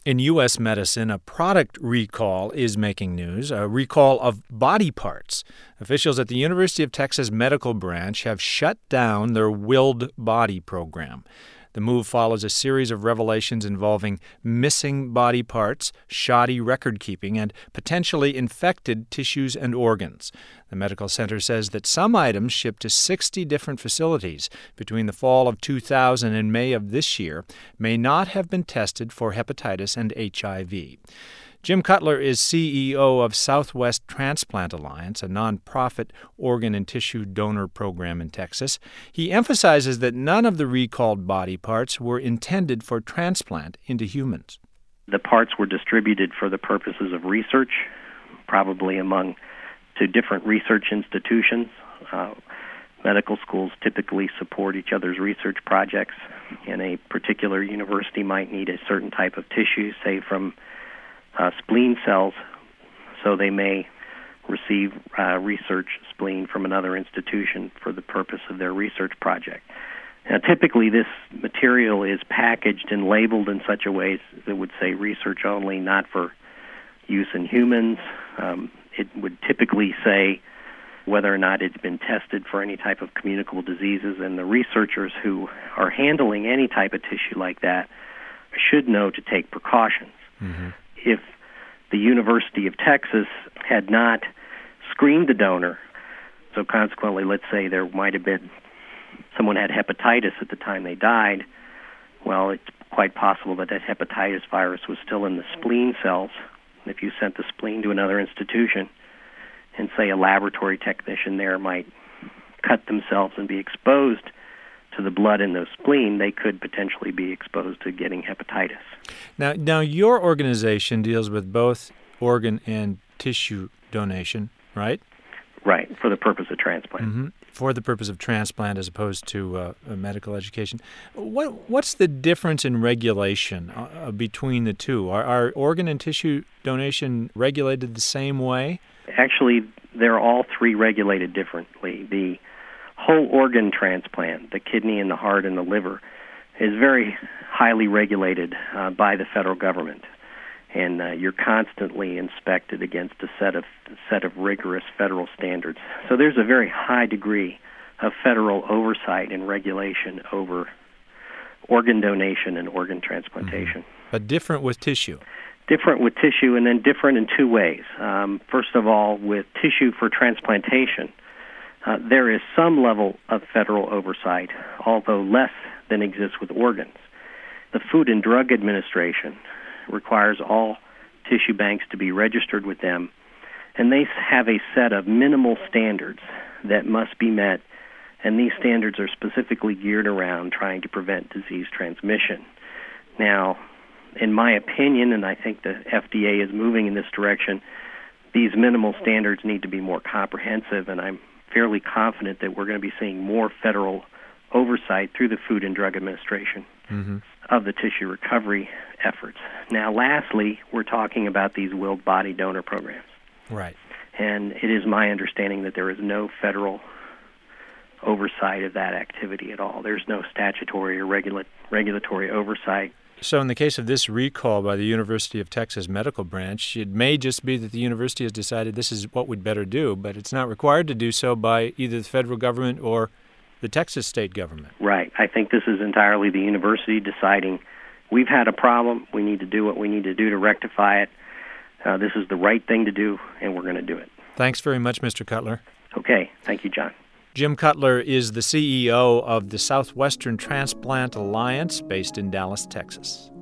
In U.S. medicine, a product recall is making news, a recall of body parts. Officials at the University of Texas Medical Branch have shut down their Willed Body program. The move follows a series of revelations involving missing body parts, shoddy record-keeping, and potentially infected tissues and organs. The medical center says that some items shipped to 60 different facilities between the fall of 2000 and May of this year may not have been tested for hepatitis and HIV. Jim Cutler is CEO of Southwest Transplant Alliance, a nonprofit organ and tissue donor program in Texas. He emphasizes that none of the recalled body parts were intended for transplant into humans. The parts were distributed for the purposes of research, probably to different research institutions. Medical schools typically support each other's research projects, and a particular university might need a certain type of tissue, say from spleen cells, so they may receive research spleen from another institution for the purpose of their research project. Now, typically, this material is packaged and labeled in such a way that would say research only, not for use in humans. It would typically say whether or not it's been tested for any type of communicable diseases, and the researchers who are handling any type of tissue like that should know to take precautions. Mm-hmm. If the University of Texas had not screened the donor, so consequently, let's say there might have been someone had hepatitis at the time they died, well, it's quite possible that that hepatitis virus was still in the spleen cells. If you sent the spleen to another institution, and say a laboratory technician there might cut themselves and be exposed to the blood in the spleen, they could potentially be exposed to getting hepatitis. Now your organization deals with both organ and tissue donation, right? Right, for the purpose of transplant. Mm-hmm. For the purpose of transplant as opposed to medical education. What's the difference in regulation between the two? Are organ and tissue donation regulated the same way? Actually, they're all three regulated differently. The whole organ transplant, the kidney and the heart and the liver, is very highly regulated by the federal government, and you're constantly inspected against a set of rigorous federal standards. So there's a very high degree of federal oversight and regulation over organ donation and organ transplantation. Mm-hmm. But different with tissue. Different with tissue, and then different in two ways. First of all, with tissue for transplantation, there is some level of federal oversight, although less than exists with organs. The Food and Drug Administration requires all tissue banks to be registered with them, and they have a set of minimal standards that must be met, and these standards are specifically geared around trying to prevent disease transmission. Now, in my opinion, and I think the FDA is moving in this direction, these minimal standards need to be more comprehensive, and I'm fairly confident that we're going to be seeing more federal oversight through the Food and Drug Administration of the tissue recovery efforts. Now, lastly, we're talking about these willed body donor programs. Right. And it is my understanding that there is no federal oversight of that activity at all. There's no statutory or regulatory oversight. So in the case of this recall by the University of Texas Medical Branch, it may just be that the university has decided this is what we'd better do, but it's not required to do so by either the federal government or the Texas state government. Right. I think this is entirely the university deciding we've had a problem, we need to do what we need to do to rectify it. This is the right thing to do, and we're going to do it. Thanks very much, Mr. Cutler. Okay. Thank you, John. Jim Cutler is the CEO of the Southwestern Transplant Alliance based in Dallas, Texas.